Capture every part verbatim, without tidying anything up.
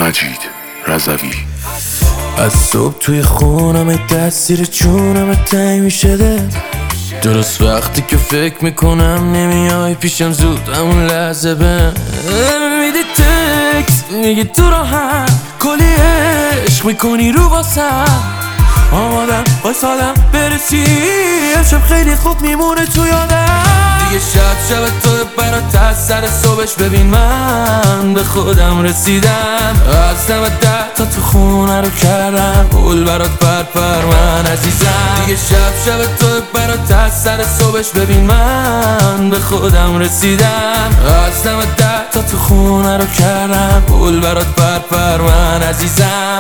مجید رضوی. از صبح توی خونم تاثیر چونم تنگ میشه دل، درست وقتی که فکر میکنم نمیای پیشم زود همون لحظه بهم میدی تکس میگی تو راحت کلی عشق میکنی رو واسم، آمادم واسادم برسی امشب خیلی خوب میمونه تو یادم. دیگه شب شب تو برات از سر صبحش ببین من به خودم رسیدم، از دم ده تا تو خونه رو کردم گل برات پر پر من عزیزم. دیگه شب شب تو برات از سر صبحش ببین من به خودم رسیدم، از دم ده تا تو خونه رو کردم گل برات پر پر من عزیزم.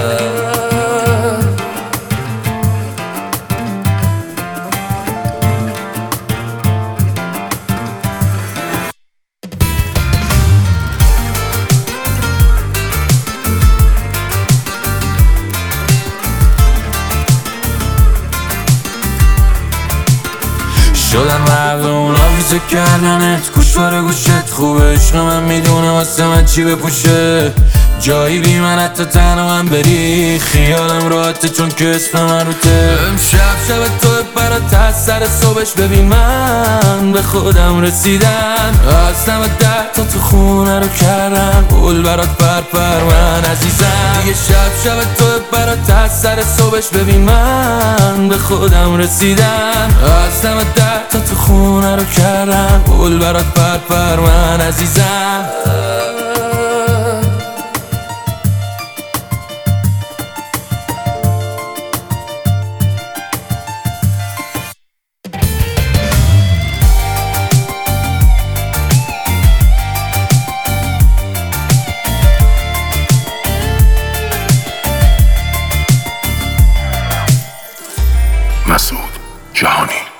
شدن مردم آویزه کردنت گوش باره گوشت خوبه، عشق من میدونه واسه من چی بپوشه، جایی بی من حتی تنها من بری خیالم راحته چون که اسم من روته. امشب شب تو برات از سر صبحش ببین من به خودم رسیدم، از دم ده تا تو خونه رو کردم گل برات پر پر من عزیزم. دیگه شب شب تو برات از سر صبحش ببین من به خودم رسیدم، از دم ده تا تو خونه رو کردم گل برات پر پر من عزیزم. مسعود جهانی.